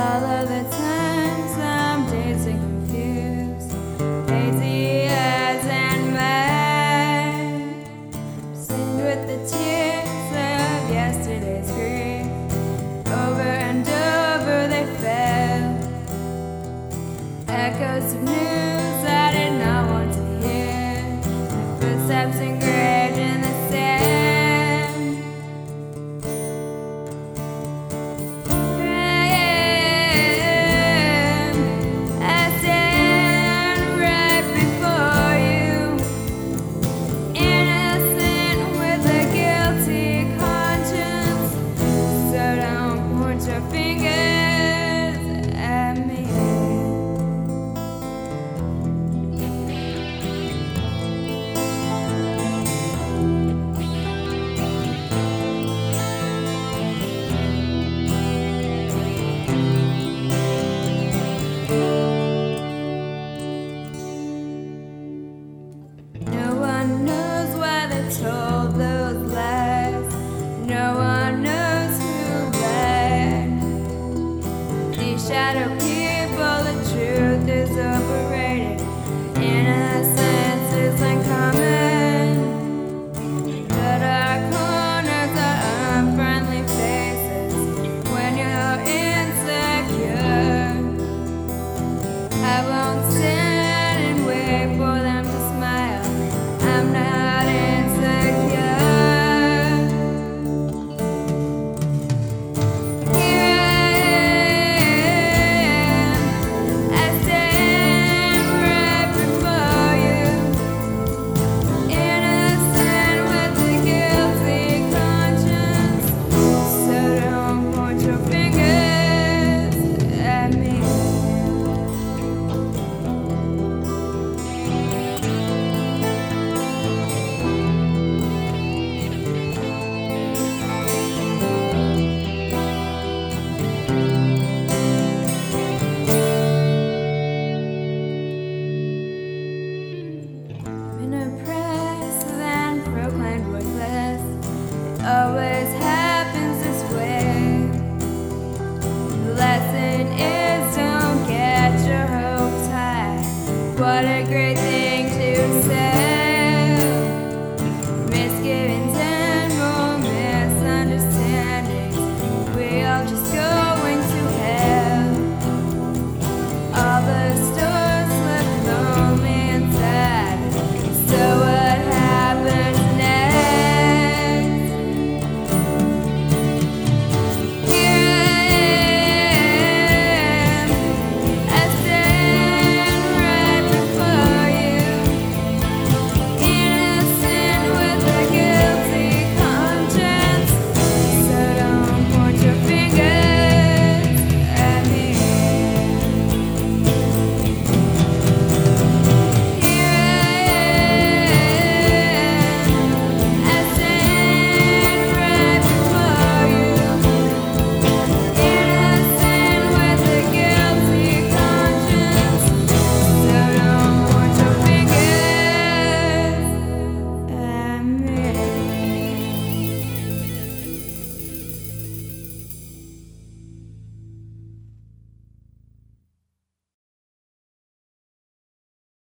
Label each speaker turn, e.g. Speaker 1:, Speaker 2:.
Speaker 1: All of the times I'm dancing confused, hazy eyes and mine, stained with the tears of yesterday's grief. Over and over they fell, echoes of news I did not want to hear, footsteps engraved in the sand. Your fingers at me. No one knows why they told those lies. No one knows who lied. Shadow people, the truth is overrated. Innocence is uncommon.